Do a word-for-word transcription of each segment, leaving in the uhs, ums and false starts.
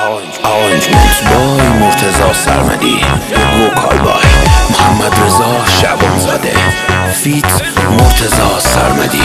آرنجمنت بای مرتضی سرمدی، وکال بای محمد رضا شعبانزاده، فیت مرتضی سرمدی.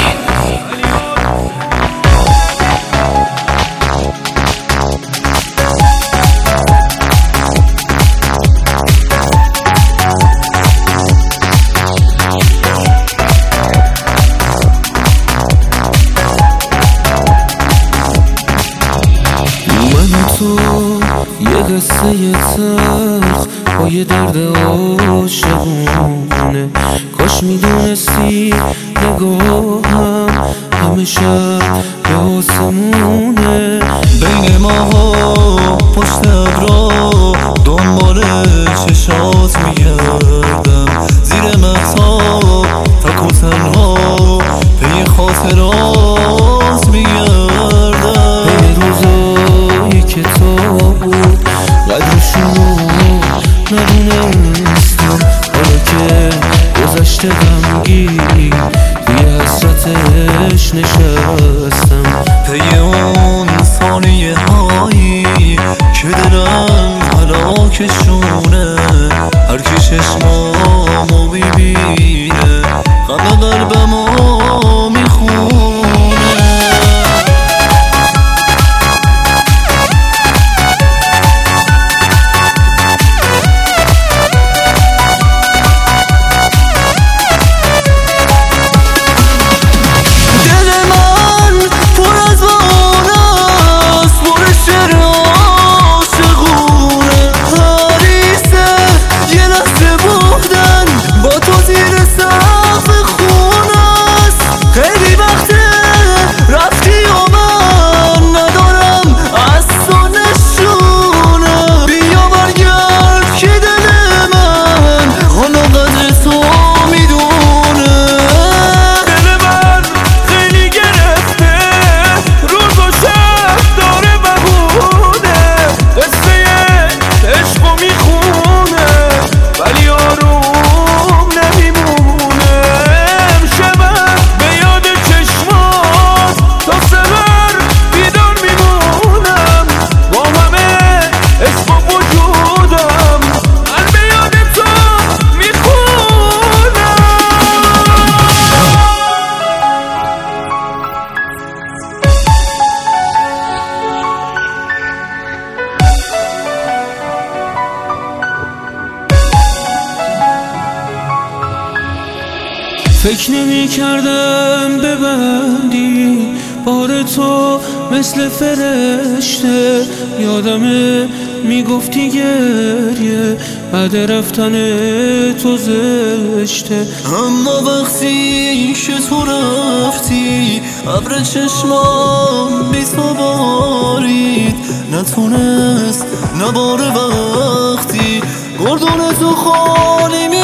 یه قصه تلخ با یه درد عاشقونه، کاش میدونستی نگاهم همه شب به آسمونه. بین ماها پشت ابرا دنبال چشات میگردم، زیر مهتاب تک و تنها پی خاطرات میگردم. بین روزایی که تو بود قدرشون ندونستم، حالا که گذشته غمگین توی حسرتش نشستم. پی اون ثانیه هایی که دلم هلاکشونه، هر کی چشمامو میبینه غم قلبمو میخونه. فکر نمی کردم ببندی بار تو مثل فرشته، یادمه میگفتی گریه بعد رفتن تو زشته. اما وقتی که تو رفتی ابر چشمام بی تو بارید، نتونست نباره وقتی گردون تو خالی